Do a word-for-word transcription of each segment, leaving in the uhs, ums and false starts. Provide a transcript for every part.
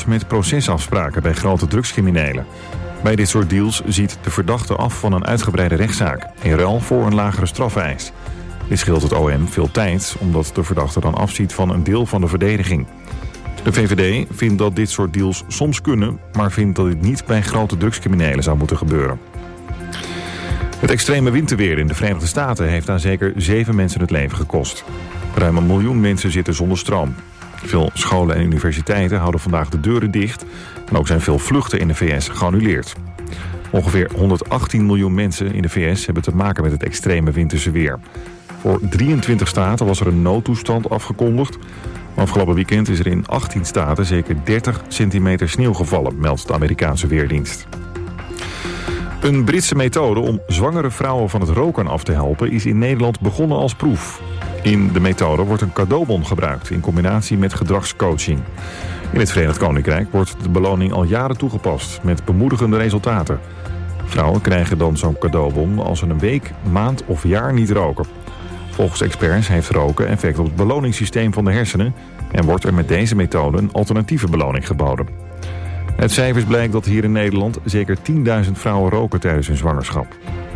deals met procesafspraken bij grote drugscriminelen. Bij dit soort deals ziet de verdachte af van een uitgebreide rechtszaak, in ruil voor een lagere strafeis. Dit scheelt het O M veel tijd, omdat de verdachte dan afziet van een deel van de verdediging. De V V D vindt dat dit soort deals soms kunnen, maar vindt dat dit niet bij grote drugscriminelen zou moeten gebeuren. Het extreme winterweer in de Verenigde Staten heeft aan zeker zeven mensen het leven gekost. Ruim een miljoen mensen zitten zonder stroom. Veel scholen en universiteiten houden vandaag de deuren dicht en ook zijn veel vluchten in de V S geannuleerd. Ongeveer honderdachttien miljoen mensen in de V S hebben te maken met het extreme winterse weer. Voor drieëntwintig staten was er een noodtoestand afgekondigd. Afgelopen weekend is er in achttien staten zeker dertig centimeter sneeuw gevallen, meldt de Amerikaanse Weerdienst. Een Britse methode om zwangere vrouwen van het roken af te helpen is in Nederland begonnen als proef. In de methode wordt een cadeaubon gebruikt in combinatie met gedragscoaching. In het Verenigd Koninkrijk wordt de beloning al jaren toegepast met bemoedigende resultaten. Vrouwen krijgen dan zo'n cadeaubon als ze een week, maand of jaar niet roken. Volgens experts heeft roken effect op het beloningssysteem van de hersenen en wordt er met deze methode een alternatieve beloning geboden. Uit cijfers blijkt dat hier in Nederland zeker tienduizend vrouwen roken tijdens hun zwangerschap.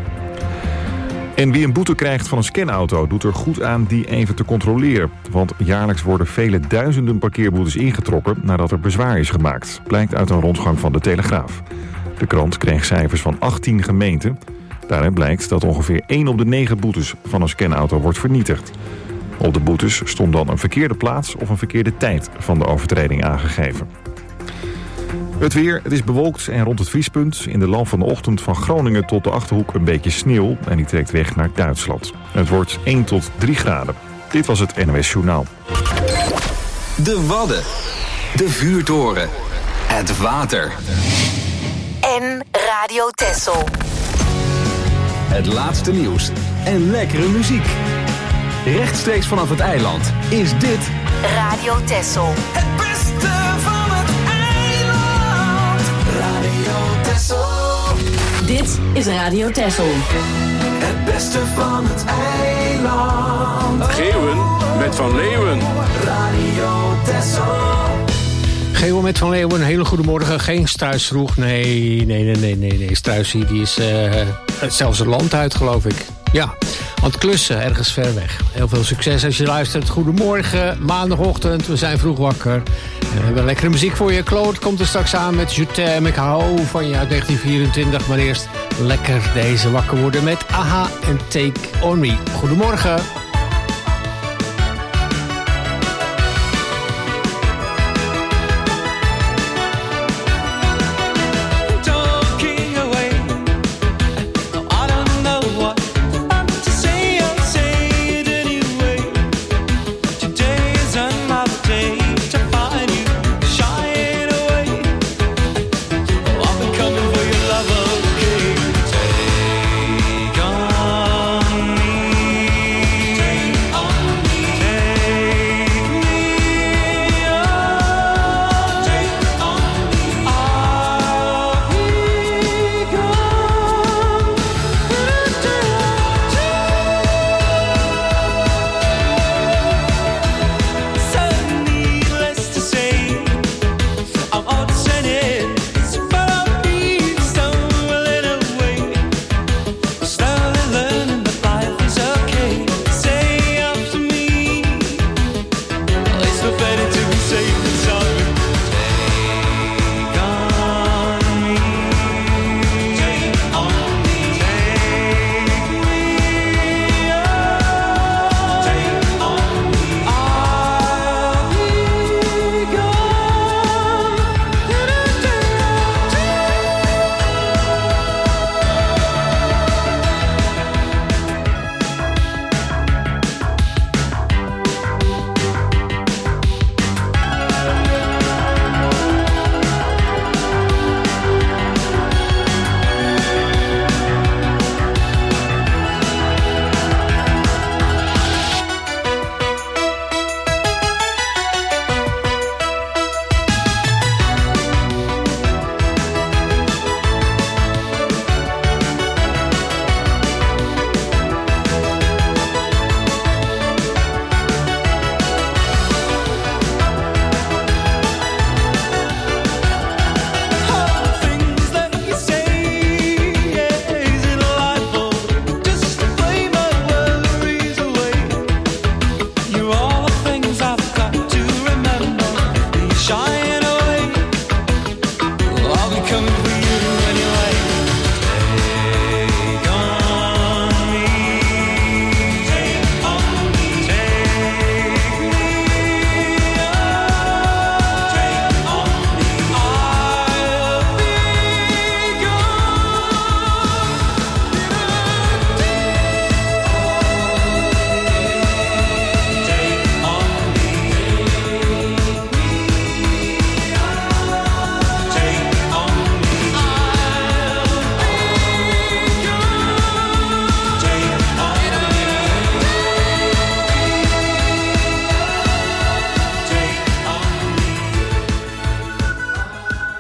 En wie een boete krijgt van een scanauto doet er goed aan die even te controleren. Want jaarlijks worden vele duizenden parkeerboetes ingetrokken nadat er bezwaar is gemaakt. Blijkt uit een rondgang van de Telegraaf. De krant kreeg cijfers van achttien gemeenten. Daaruit blijkt dat ongeveer één op de negen boetes van een scanauto wordt vernietigd. Op de boetes stond dan een verkeerde plaats of een verkeerde tijd van de overtreding aangegeven. Het weer, het is bewolkt en rond het vriespunt. In de loop van de ochtend van Groningen tot de Achterhoek een beetje sneeuw. En die trekt weg naar Duitsland. Het wordt één tot drie graden. Dit was het N O S Journaal. De Wadden. De vuurtoren. Het water. En Radio Texel. Het laatste nieuws en lekkere muziek. Rechtstreeks vanaf het eiland is dit Radio Texel. Het beste van het eiland. Radio Texel. Dit is Radio Texel. Het beste van het eiland. Geeuwen met Van Leeuwen. Radio Texel. Geeuwen met Van Leeuwen, een hele goede morgen. Geen Struis vroeg. Nee, nee, nee, nee, nee. nee. Struis die is uh, zelfs het land uit, geloof ik. Ja, aan het klussen, ergens ver weg. Heel veel succes als je luistert. Goedemorgen, maandagochtend. We zijn vroeg wakker. En we hebben lekkere muziek voor je. Claude komt er straks aan met Je t'aime, ik hou van je uit negentien vierentwintig. Maar eerst lekker deze wakker worden met Aha en Take On Me. Goedemorgen. Take on me.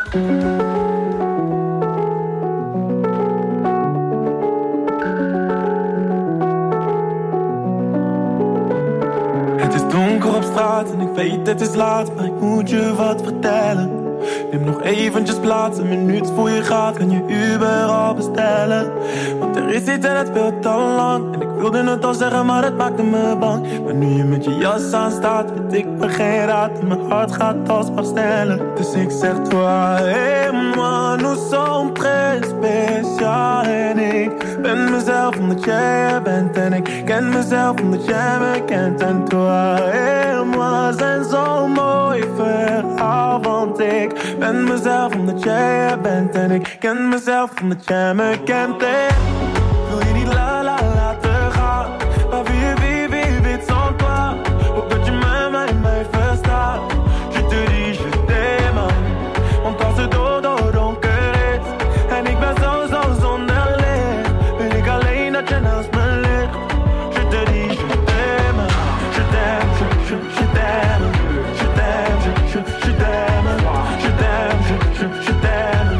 Het is donker op straat en ik weet het is laat, maar ik moet je wat vertellen. Neem nog eventjes plaats, een minuut voor je gaat, kan je Uber al bestellen. Want er is iets en het speelt al lang, en ik wilde het al zeggen, maar het maakte me bang. Maar nu je met je jas aan staat, weet ik me geen raad, en mijn hart gaat alsmaar sneller. Dus ik zeg toi et moi, nous sommes très spécial. En ik ben mezelf omdat jij er bent, en ik ken mezelf omdat jij me kent. En toi et moi zijn zo'n mooi verhaal, want ik ben mezelf omdat jij er bent, en ik ken mezelf omdat jij me kent. En wil je niet la la laten gaan, maar wie je wie wie weet sans toi. Hoop dat je mij, mij, mij verstaat. Je te dis, je t'aime. Want als het dodo donker is en ik ben zo zo zonder licht, wil ik alleen dat je naast me ligt. Je te dis, je t'aime. Je t'aime, je, je, je t'aime. Je t'aime, je, je, je t'aime. Je t'aime, je, je, je t'aime.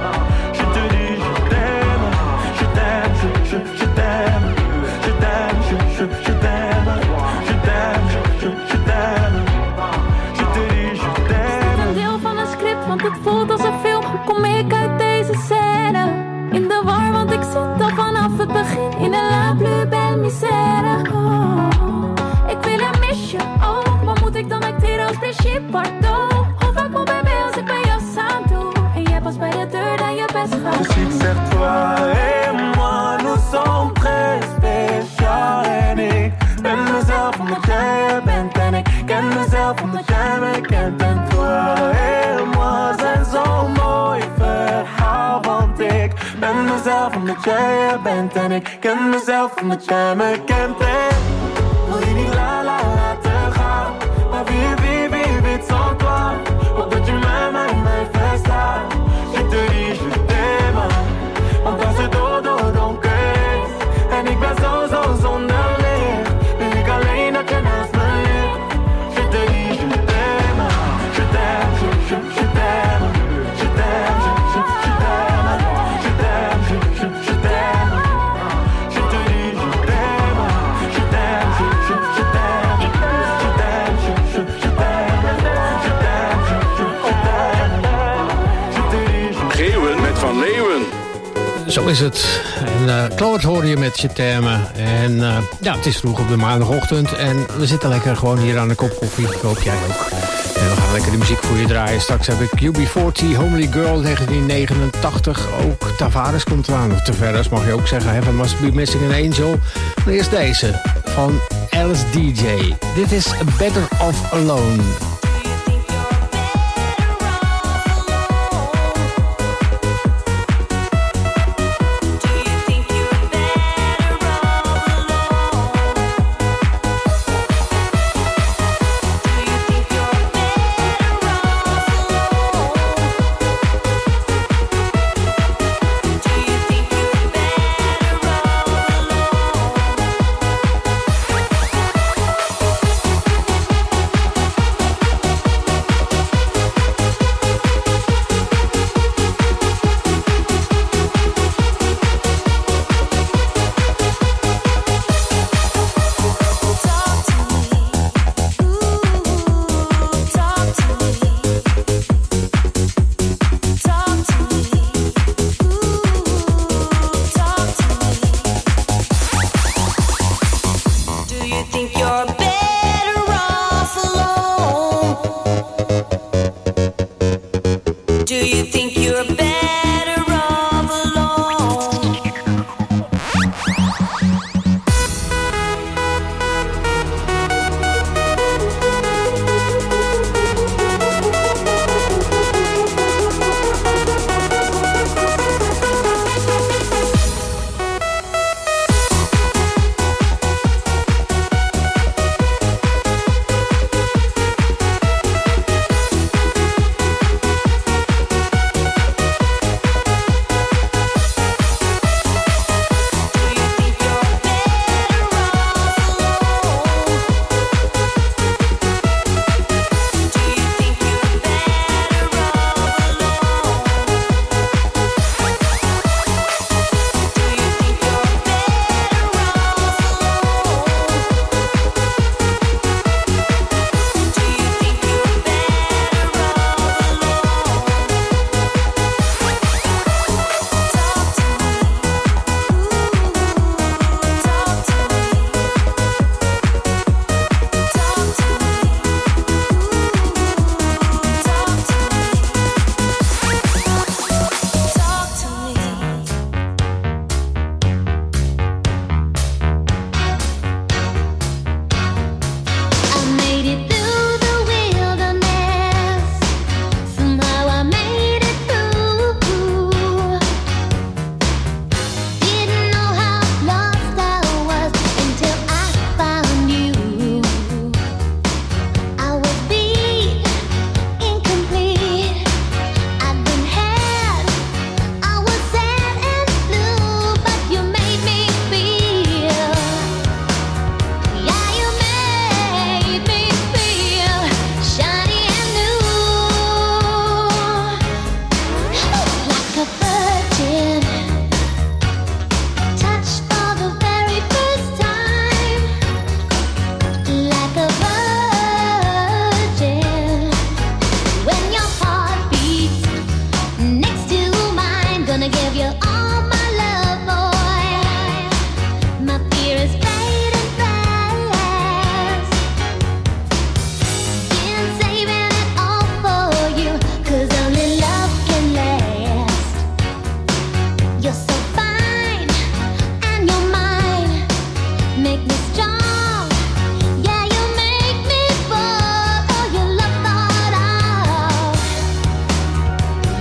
Je te dis, je t'aime. Je t'aime, je, je, je t'aime. Je t'aime, je, je, je t'aime. Je t'aime, je, je, je t'aime. Je te dis, je t'aime. Het is een deel van een script, want het voelt als een film. Hoe kom ik uit deze scène? In de war, want ik zit al vanaf het begin in een la plus belle misère. Oh, ik wil en mis je ook. Wat moet ik dan acteren als Brigitte Bardot? Hoe vaak moet bij mij als ik bij jou samen doe? En jij pas bij de deur dan je best gaat. Dus ik zeg toi et moi, nous sommes très spécial. En ik ben mezelf omdat jij er bent, en ik ken mezelf omdat jij me kent. En toi et moi zijn zo'n mooi verhaal, want ik ben mezelf omdat jij er bent, en ik ken mezelf omdat jij me kent. En wil je niet la la laten gaan, maar wie wie wie weet sans toi. Hoop dat je mij, mij, mij verstaat. Je te dis, je t'aime. Want als het dodo donker is en ik ben zo zo zonder licht, wil ik alleen dat je naast me ligt. Je te dis, je t'aime. Je t'aime, je, je, je t'aime. Je t'aime, je, je, je t'aime. Je t'aime, je, je, je t'aime. Je te dis, je t'aime. Je t'aime, je, je, je t'aime. Je t'aime, je, je, je t'aime. Je t'aime, je, je, je t'aime. Je te dis, je Geeuwen met Van Leeuwen. Zo is het. En uh, Claude hoorde je met je termen. En uh, ja, het is vroeg op de maandagochtend. En we zitten lekker gewoon hier aan de kop koffie. Ik hoop jij ook. En we gaan lekker de muziek voor je draaien. Straks heb ik U B veertig, Homely Girl negentien negenentachtig. Ook Tavares komt eraan. Of Tavares mag je ook zeggen. Heaven Must Be Missing an Angel. Maar eerst deze van Alice D J. Dit is Better Off Alone.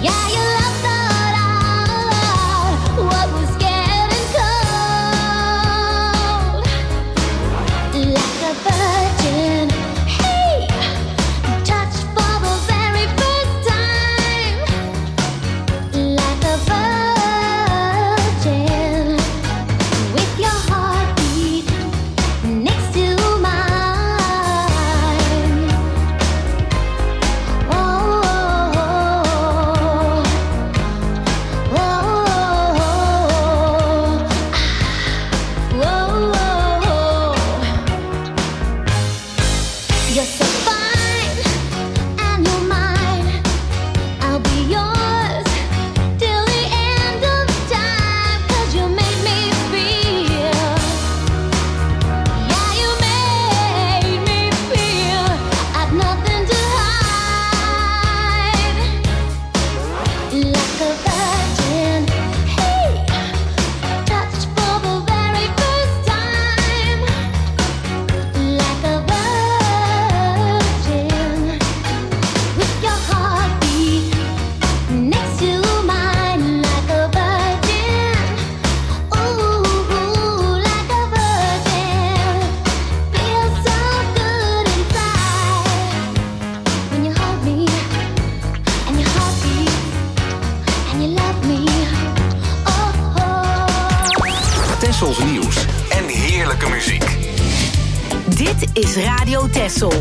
Tessels nieuws en heerlijke muziek. Dit is Radio Tessel.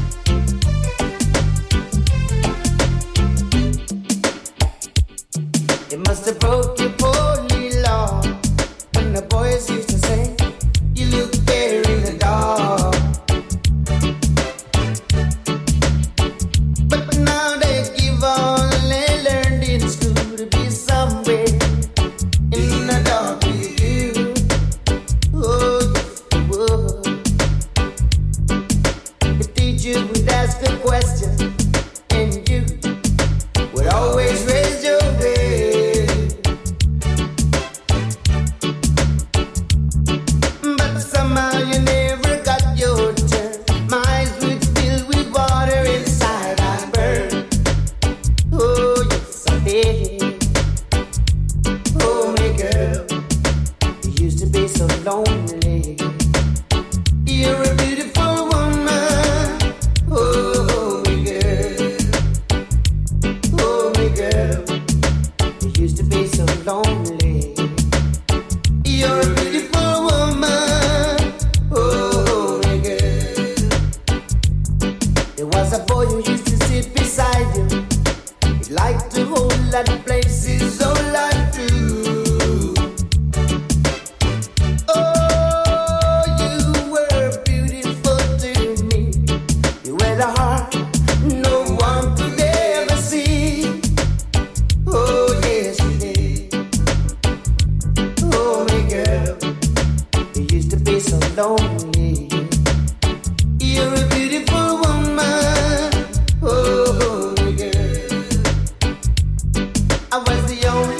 It must have broke your poorly law when the boys used to say you look there in the dark. But now they give all they learned in school to be somewhere in the dark with you. Oh, yes, they would. The teacher would ask a question and you would always raise your head. But somehow you never got your turn. My eyes would fill with water inside I burn. Oh yes I did. Oh my girl, you used to be so lonely. You're a beautiful woman. Oh my girl. Oh my girl, you used to be so lonely. You're a beautiful woman. Oh my girl. There was a boy who used to sit beside you. He liked to hold that places all like true. Oh, you were beautiful to me. You had a heart no one could ever see. Oh yes you did. Oh my girl, you used to be so lonely. You're a beautiful woman. Oh my girl, I was the only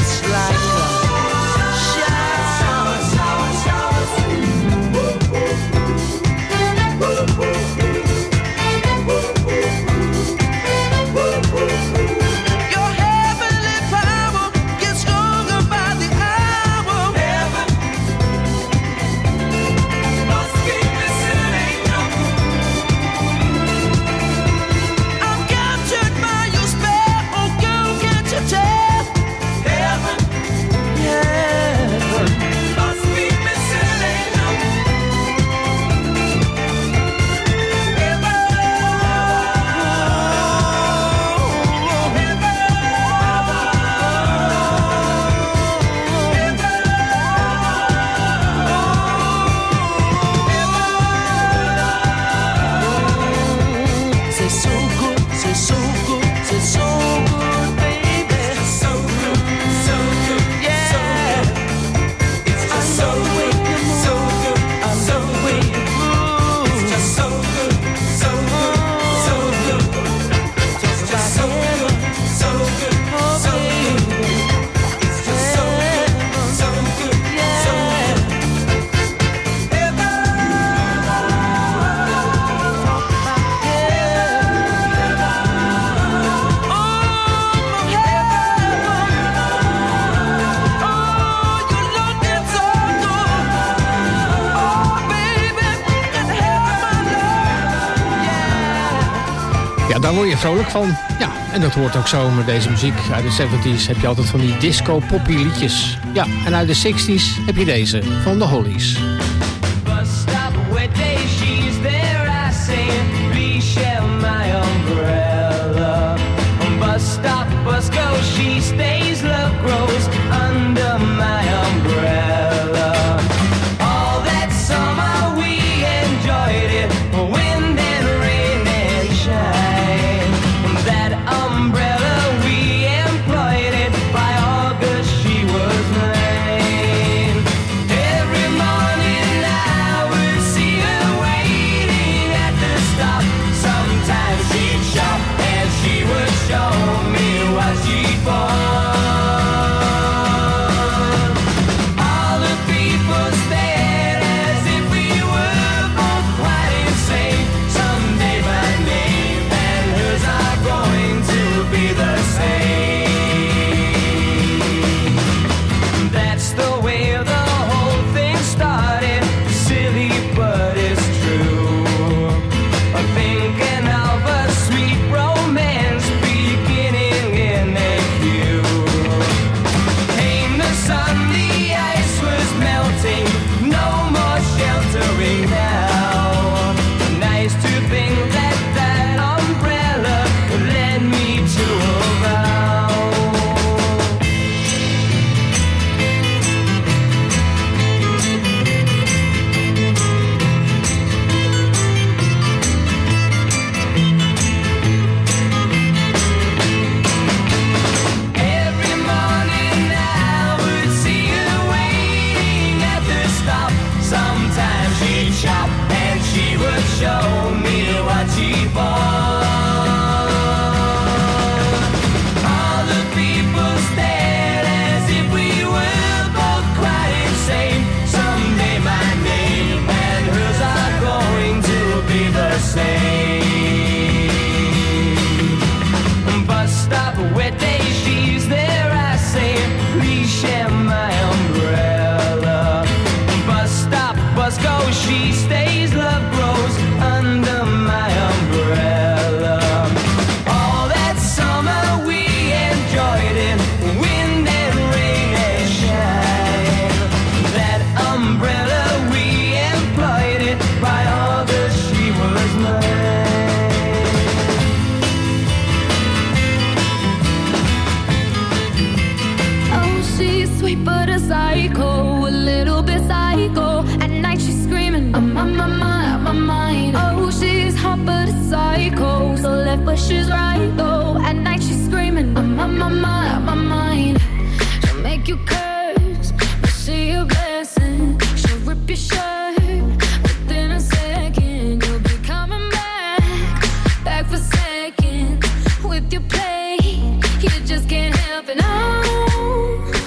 just like a shower, shower, shower, your heavenly power gets stronger by the hour. Heaven must be missing, ain't no. I'm captured by your spell, oh girl, can't you tell? Heaven, heaven must be missing, ain't no. Say so good, say so good, say so good, baby. So good, so good, yeah. It's just so good, so good, so good. It's just so good, so good, so good. It's just so good, so good, so good. It's just so good, so good, so good. Ja, daar word je vrolijk van. Ja, en dat hoort ook zo met deze muziek. Uit de zeventies heb je altijd van die disco-poppy liedjes. Ja, en uit de zestig's heb je deze van de Hollies. Bus stop, wet day, she's there, I say, please share my umbrella. Bus stop, bus go, she stays, love grows under my umbrella. All that summer we enjoyed it, wind and rain and shine. That umbrella we employed it, by August she was mine. Every morning I would see her waiting at the stop. Sometimes she'd shop and she would show me what she'd bought. All the people stared as if we were both quite insane. Someday my name and hers are going to be the same. That's the way the whole thing started. Silly, but it's true. I'm thinking of a sweet romance beginning in a queue. Came the sun, the ice was melting, no more sheltering now. Nice to think that that umbrella led me to a vow. Every morning I would see her waiting at the stop. Sometimes she'd shop and she would show me what she bought. All the people stared as if we were both quite insane. Someday my name and hers are going to be the same. Bus stop, wet day, she's there, I say, please share my umbrella. Bus stop, bus go, she stays, love grows under my umbrella. All that summer we enjoyed it, wind and rain and shine. That umbrella we employed it, by August she was mine. Oh, she's sweet but a psycho, a little bit psycho. At night she's screaming, I'm on my mind, on my mind. Oh, she's hot but a psycho, so left but she's right though. At night she's screaming, I'm on my mind, on my mind. She'll make you curse, but she a blessing. She'll rip your shirt within a second. You'll be coming back, back for second with your play. You just can't help it. Oh,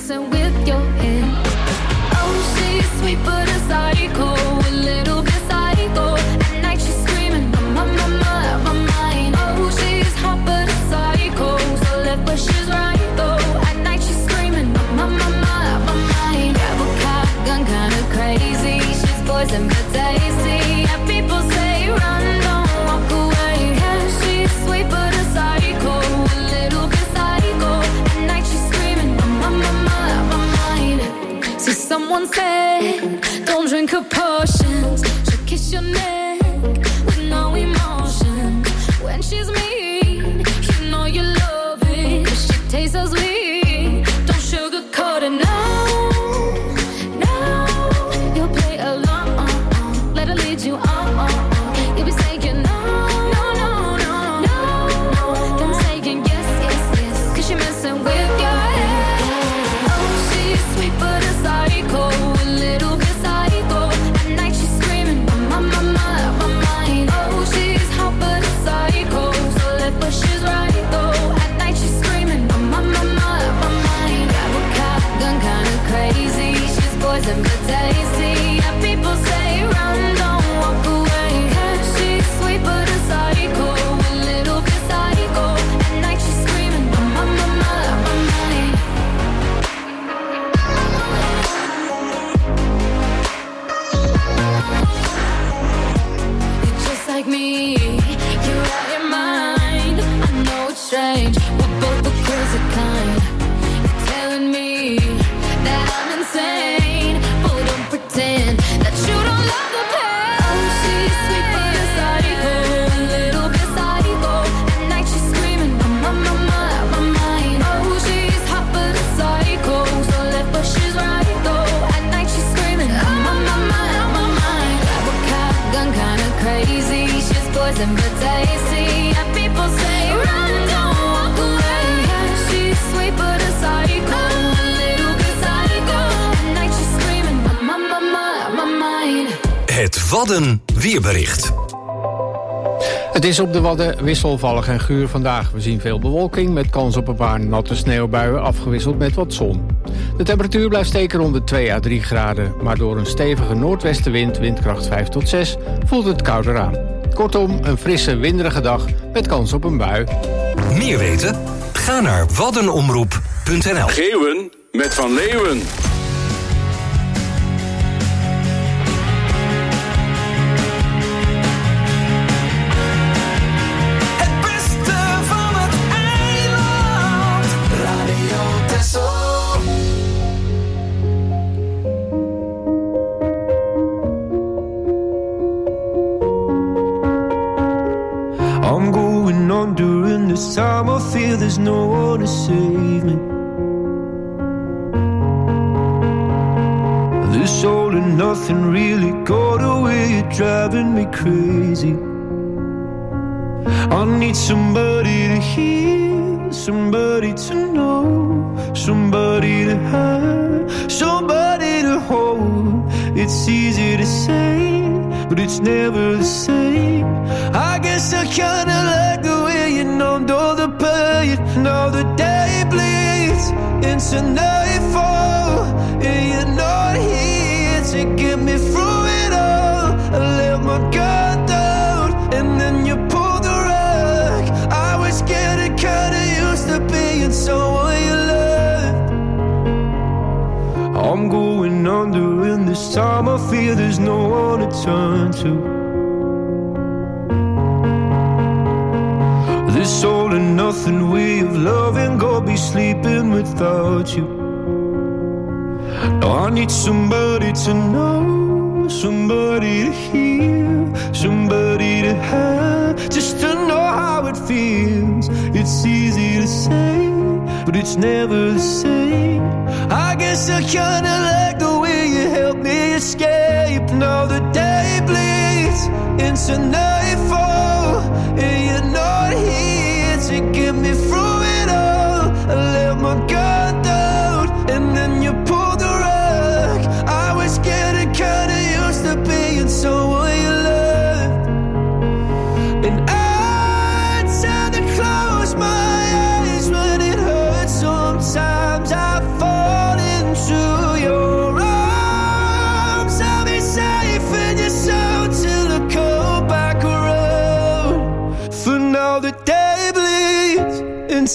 messing with your head. Oh, she's sweet but a psycho, a little bit psycho. At night she's screaming, my, my, my, my mind. Oh, she's hot but a psycho, so left but she's right though. At night she's screaming, my, my, my, my mind. Grab a cop gun, kinda crazy. She's poison but tasty. Yeah, people say run, don't walk away. Yeah, she's sweet but a psycho, a little bit psycho. At night she's screaming, my, my, my, my mind. See, someone said, don't drink her potions. She'll kiss your neck with no emotion. When she's mean, you know you love it. 'Cause she tastes so sweet. Don't sugarcoat it, no, no. You'll play along, let her lead you on. You'll be saying no, no, no, no, no, no. Then saying yes, yes, yes. 'Cause she messing with your head. Oh, she's sweet but a psycho, a little bit psycho. At night she's screaming, my, my, my, my mind. Oh, she's hot but a psycho, so left but she's right though. At night she's screaming, my, my, my, my mind. Grab a cop gun, kinda crazy. She's poison but tasty. Yeah, people say run, don't walk away. Yeah, she's sweet but a psycho, a little bit psycho. At night she's screaming, my, my, my, my mind. You're just like me, you're out your mind. I know it's strange, we're both the crazy kind. You're telling me that I'm insane, but don't pretend that you don't love the pain. Oh, she's sweet but a psycho, a little bit psycho. At night she's screaming, my, my, my, my mind. Oh, she's hot but a psycho, so left but she's right though. At night she's screaming, my, my, my, my mind. Grab a cop gun, kinda crazy. She's poison but tasty. And people say run, don't walk away. Yeah, she's sweet but a psycho, a little bit psycho. At night she's screaming, my, my, my, my mind. Het Wadden weerbericht. Het is op de Wadden wisselvallig en guur vandaag. We zien veel bewolking met kans op een paar natte sneeuwbuien afgewisseld met wat zon. De temperatuur blijft steken rond de twee à drie graden. Maar door een stevige noordwestenwind, windkracht vijf tot zes, voelt het kouder aan. Kortom, een frisse, winderige dag met kans op een bui. Meer weten? Ga naar waddenomroep punt n l. Geeuwen met Van Leeuwen. Het beste van het eiland. Radio Texel. I'm going under, and this time I feel there's no one to save me. This all and nothing really got away, you're driving me crazy. I need somebody to hear, somebody to know, somebody to have, somebody to hold. It's easy to say, but it's never the same. I guess I kinda like the way you numbed all the pain. Now the day bleeds into nightfall, and you're not here to get me through it all. I let my guard down, and then you pulled the rug. I was getting kinda used to being someone you loved. I'm going under, and this time I feel there's no one to turn to. This all and nothing way of loving, go be sleeping without you. Now I need somebody to know, somebody to hear, somebody to have, just to know how it feels. It's easy to say, but it's never the same. I guess I kinda like the way you help me escape. Now the day bleeds into nightfall, and you're not here to get me through it all. I let my guard down, and then you pulled the rug. I was getting kinda used to being someone you loved, and I tend to close my eyes when it hurts. Sometimes I fall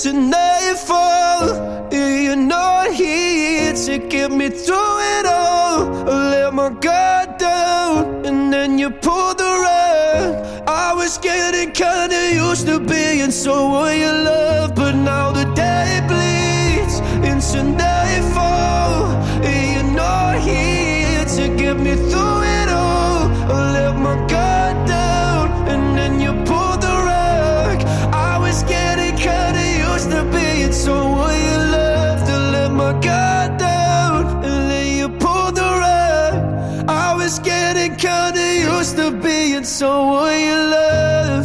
into nightfall. You're not here to get me through it all. I let my guard down and then you pulled the rug. I was getting kinda used to being someone you love, but now the day bleeds into nightfall. You're not here to get me through it all. I let my guard down and then you pulled the rug. I was getting kinda used to being someone you loved. To let my guard down and then you pulled the rug. I was getting kinda used to being someone you loved.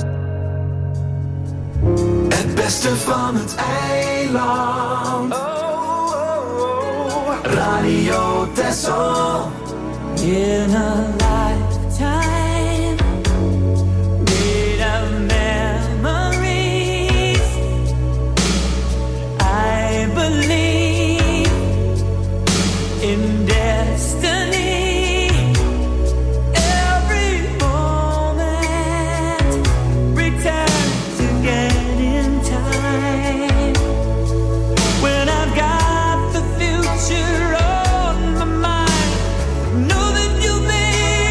Het beste van het eiland. Oh, oh, oh. Radio Texel. In a lifetime made of memories, I believe in destiny. Every moment returns again in time. When I've got the future on my mind, know that you made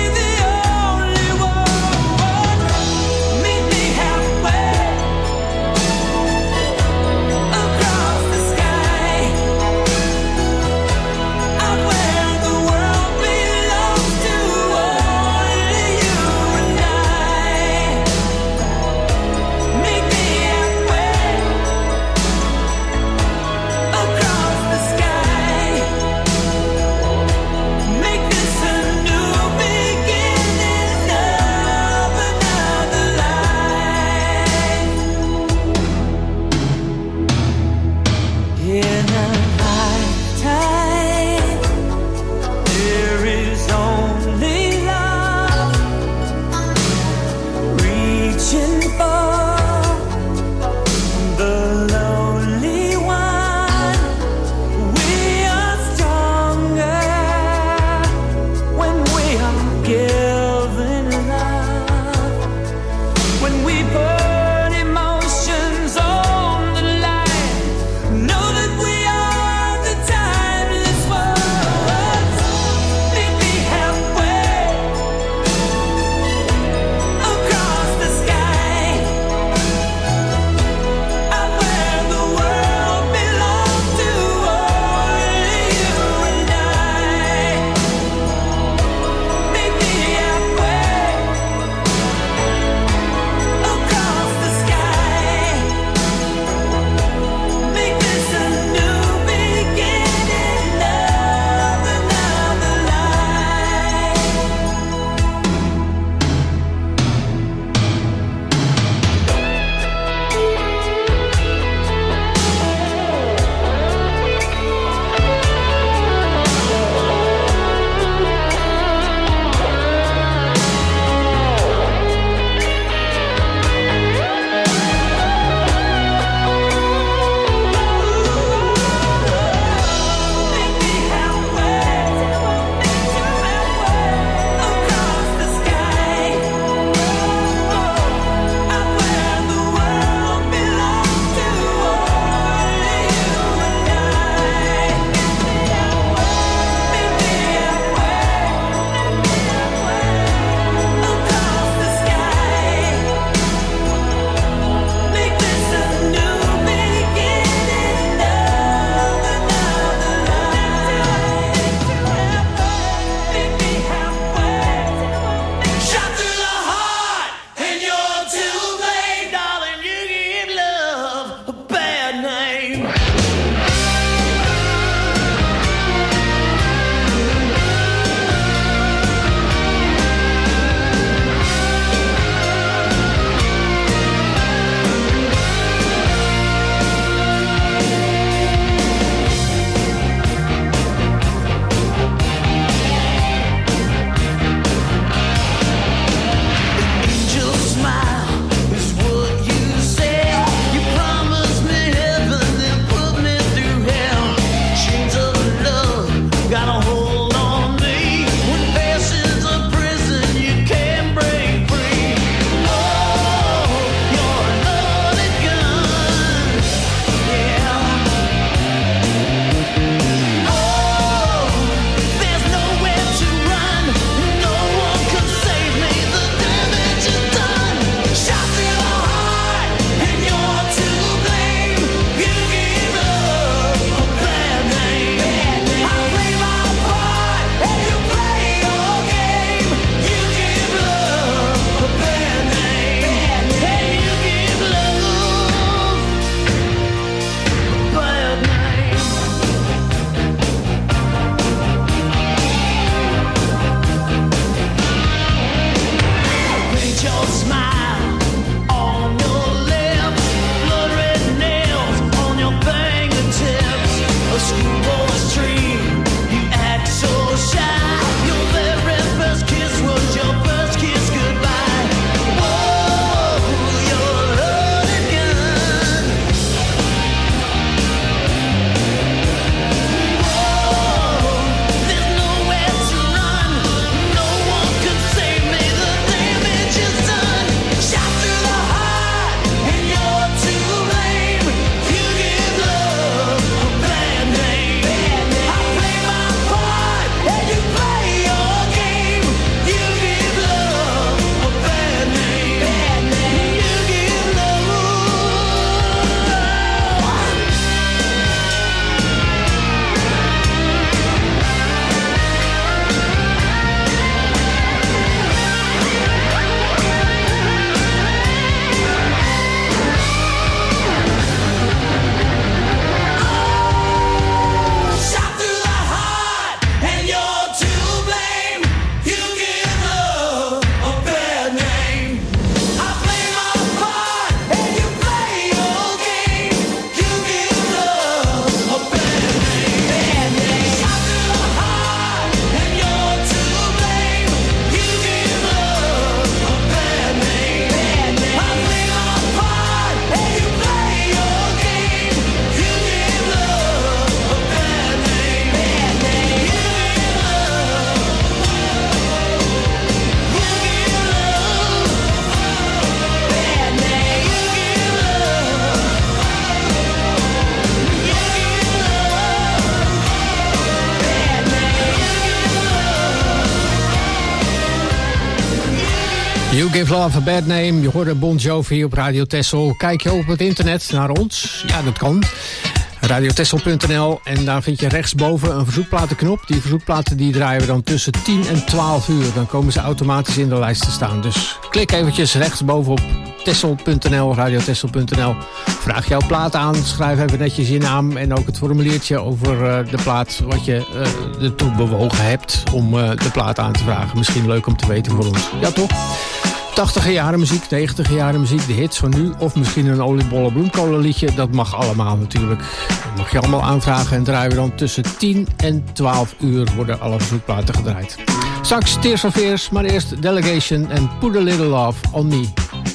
You Give Love a Bad Name. Je hoorde Bon Jovi op Radio Texel. Kijk je op het internet naar ons? Ja, dat kan. radio texel punt n l. En daar vind je rechtsboven een verzoekplatenknop. Die verzoekplaten die draaien we dan tussen tien en twaalf uur. Dan komen ze automatisch in de lijst te staan. Dus klik eventjes rechtsbovenop texel punt n l, radio texel punt n l. Vraag jouw plaat aan. Schrijf even netjes je naam en ook het formuliertje over uh, de plaat wat je uh, ertoe bewogen hebt om uh, de plaat aan te vragen. Misschien leuk om te weten voor ons. Ja, toch? tachtiger jaren muziek, negentiger jaren muziek, de hits van nu. Of misschien een oliebollen bloemkolen liedje. Dat mag allemaal natuurlijk. Dat mag je allemaal aanvragen. En draaien we dan tussen tien en twaalf uur worden alle verzoekplaten gedraaid. Straks Tears of Fears, maar eerst Delegation en Put a Little Love on Me.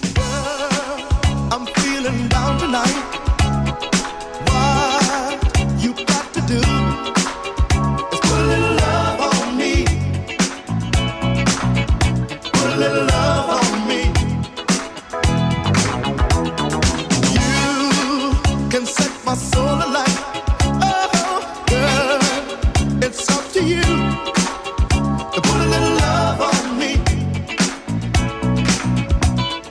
I'm feeling down tonight. What you got to do is put a little love on me. Put a little love on me. You can set my soul alight. Oh, girl, it's up to you to put a little love on me.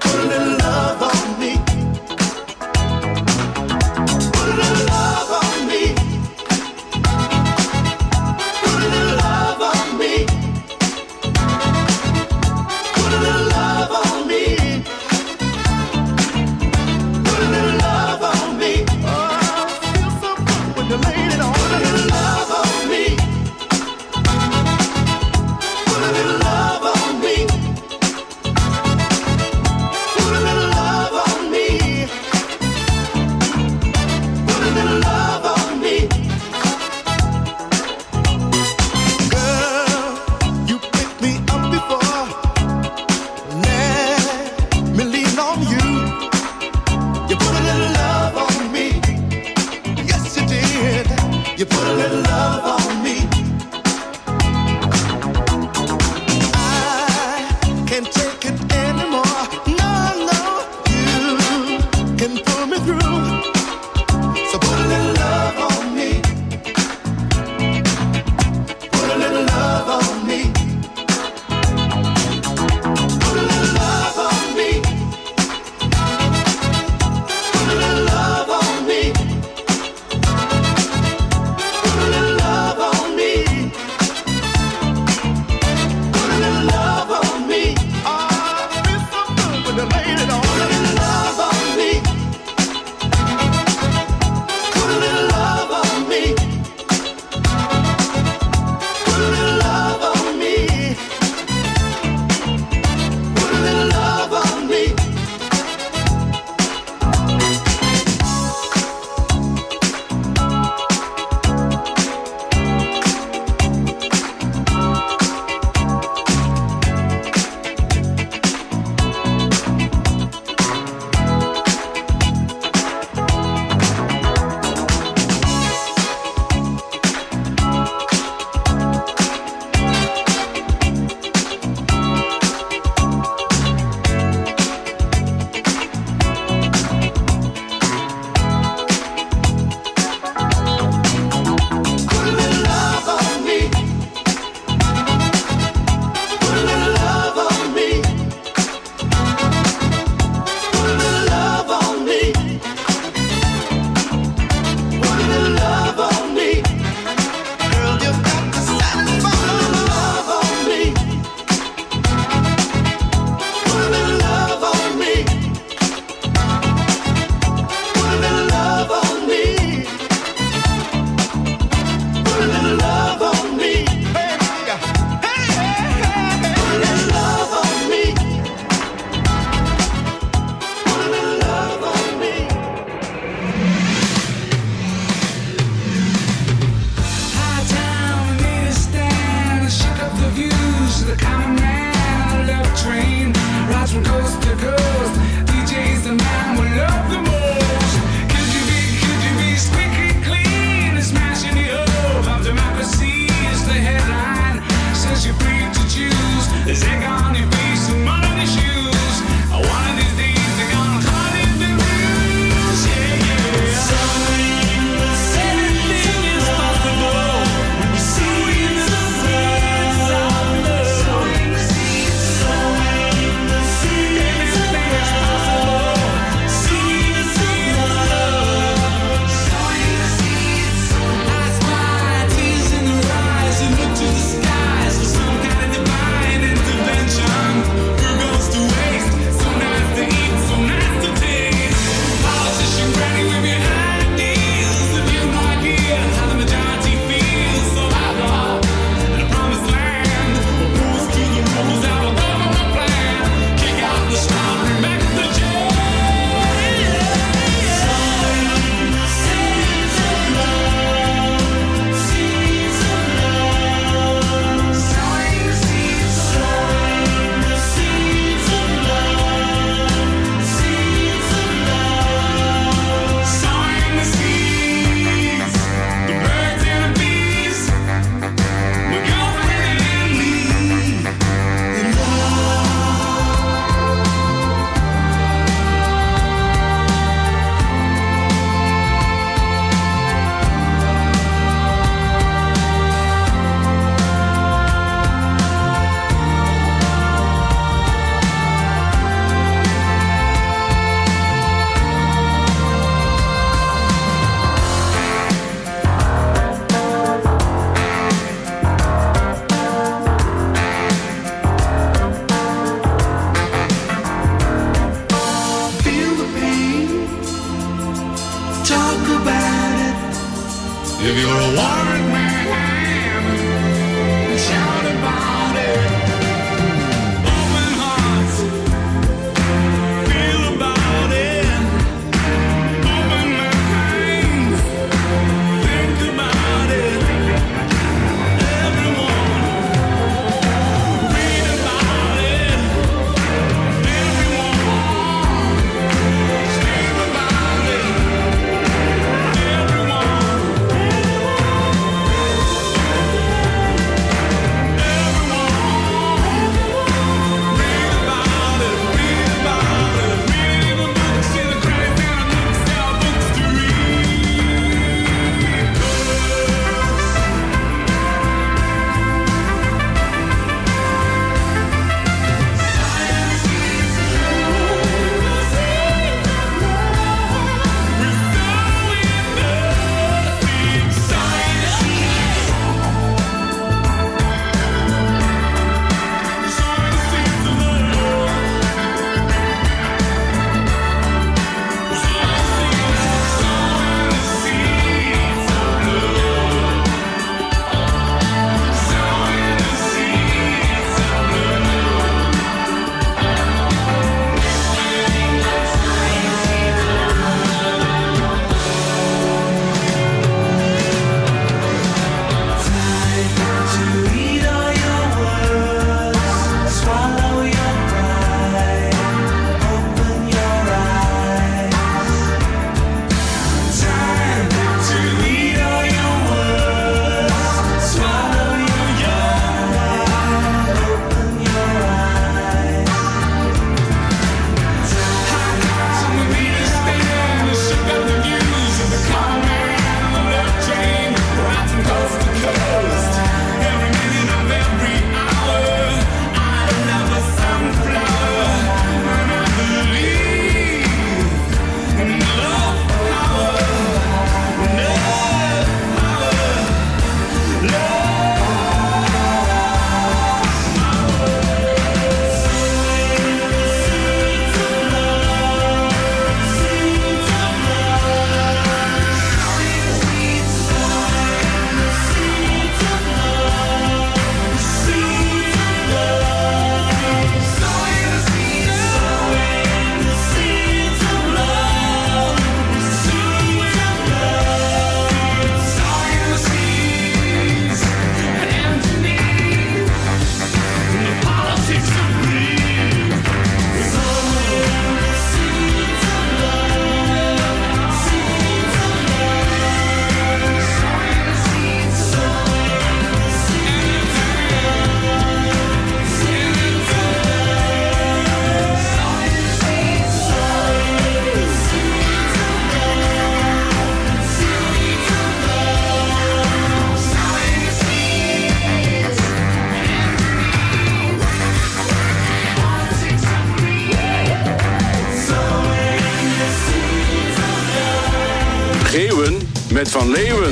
met Van Leeuwen.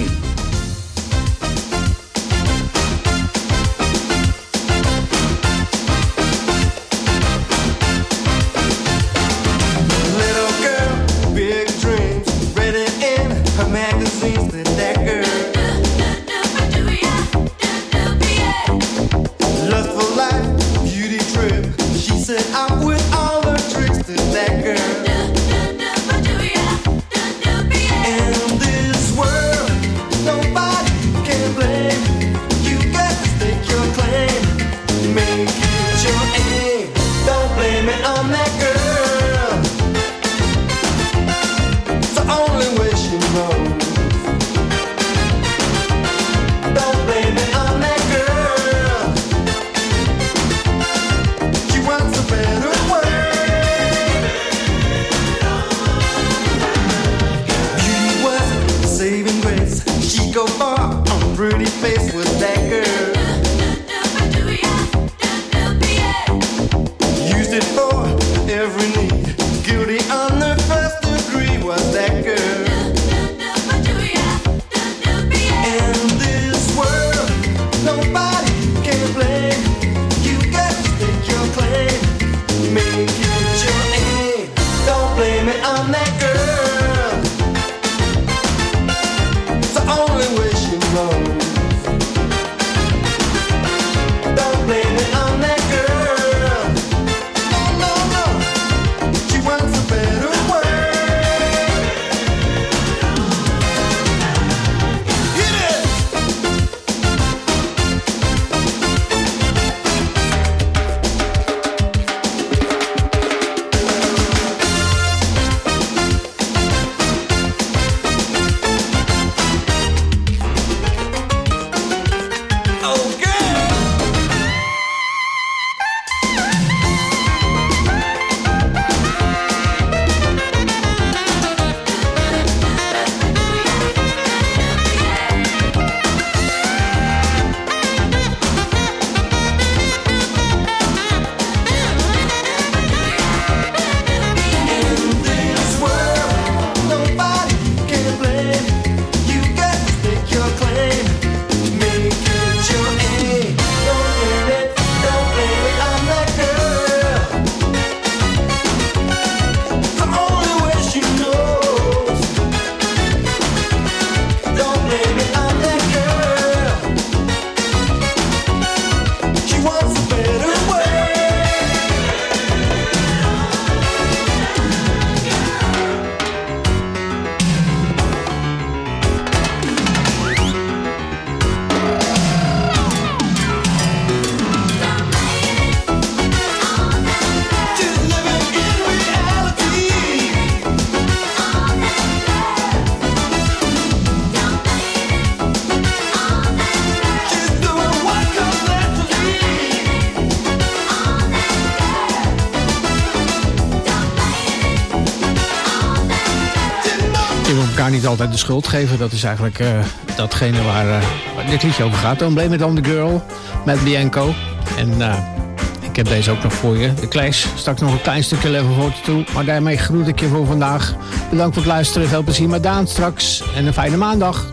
Niet altijd de schuld geven. Dat is eigenlijk uh, datgene waar, uh, waar dit liedje over gaat. Don't Blame It on the Girl met Bianco. En uh, ik heb deze ook nog voor je. De Clash. Straks nog een klein stukje Level vierentwintig. Maar daarmee groet ik je voor vandaag. Bedankt voor het luisteren. Veel plezier met Daan straks. En een fijne maandag.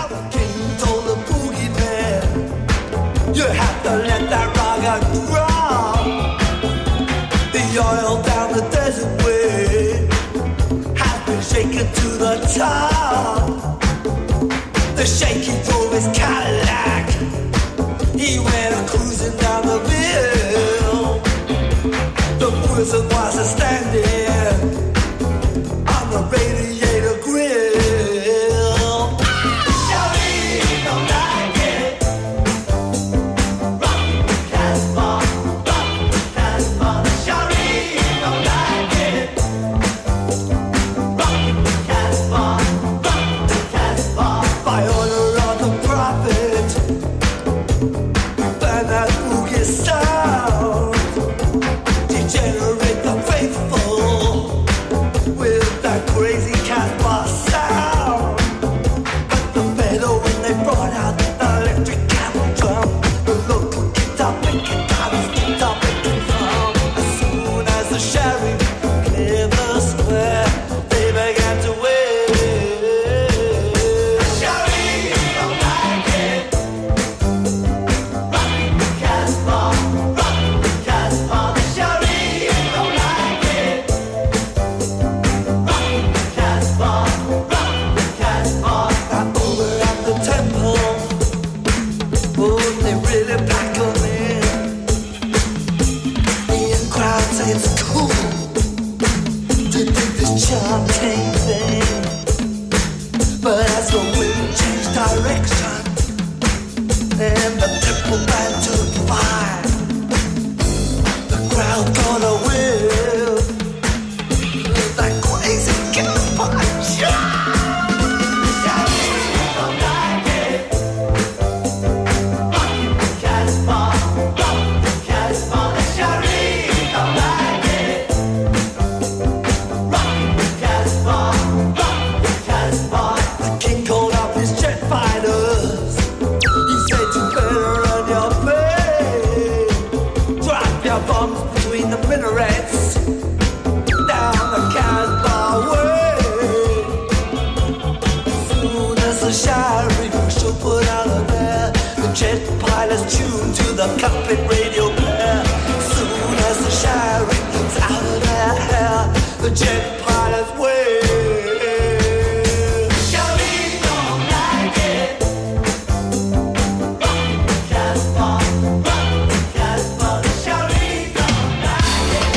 Shaken to the top. The shaky drove his Cadillac. He went cruising down the hill. The wizard was standing on the radiator grill. Shawty don't like it. Rock the Casbah, rock the Casbah. Shawty don't like it. By order of the prophet, burn that boogie sound, degenerate the faithful with that crazy Casbah sound. But the meadow when they brought out the electric cattle drum, the local guitar picking guitars, guitar picking drum. As soon as the sheriff cleared the square, they began to wait. Oh, they really pack 'em in. The in crowd say it's cool to do this chanting thing. But as the wind changed direction and the temple band took fire, the crowd gonna will that crazy campfire. Cockpit radio player. Soon as the sheriff gets out of their hair, the jet pilots wave. Shawty don't like it. Rock the Casbah, rock the Casbah. Shawty don't like it.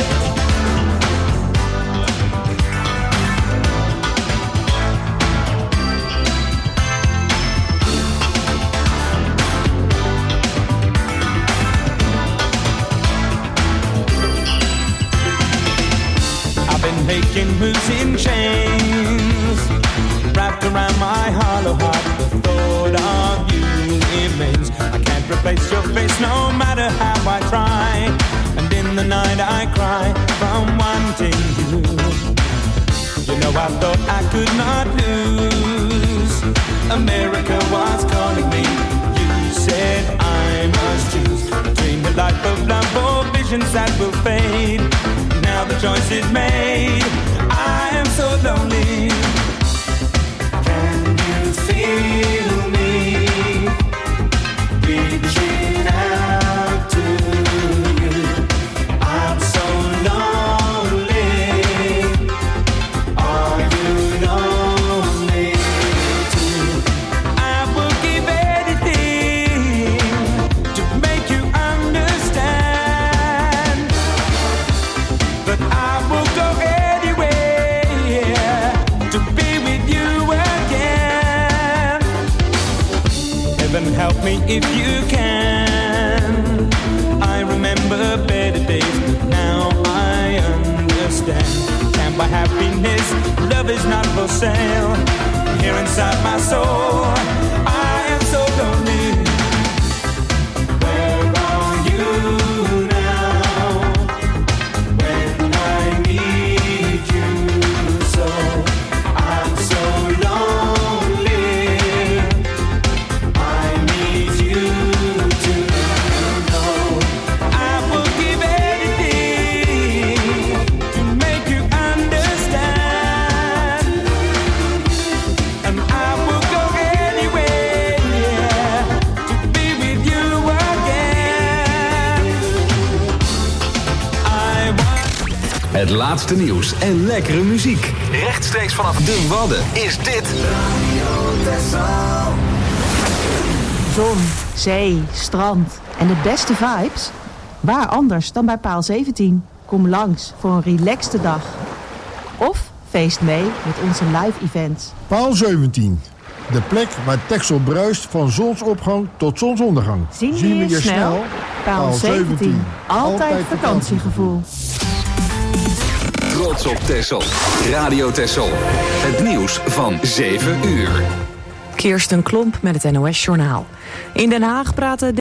Making moves in chains, wrapped around my hollow heart. The thought of you remains. I can't replace your face no matter how I try. And in the night I cry from wanting you. You know I thought I could not lose. America was calling me. You said I must choose between the life of love or visions that will fade. Now the choice is made. I am so lonely. Can you feel me reaching out to you? I'm so lonely. Are you lonely too? I will give anything to make you understand. But I will go anywhere to be with you again. Heaven help me if you can. I remember better days, but now I understand. Can't buy happiness, love is not for sale. Here inside my soul, I am so lonely. Where are you? Het laatste nieuws en lekkere muziek. Rechtstreeks vanaf de Wadden is dit Zon, zee, strand en de beste vibes? Waar anders dan bij Paal zeventien? Kom langs voor een relaxte dag. Of feest mee met onze live events. Paal zeventien. De plek waar Texel bruist van zonsopgang tot zonsondergang. Zien we je, je snel? snel? Paal zeventien. Altijd vakantiegevoel. Trots op Texel. Radio Texel. Het nieuws van zeven uur. Kirsten Klomp met het N O S Journaal. In Den Haag praten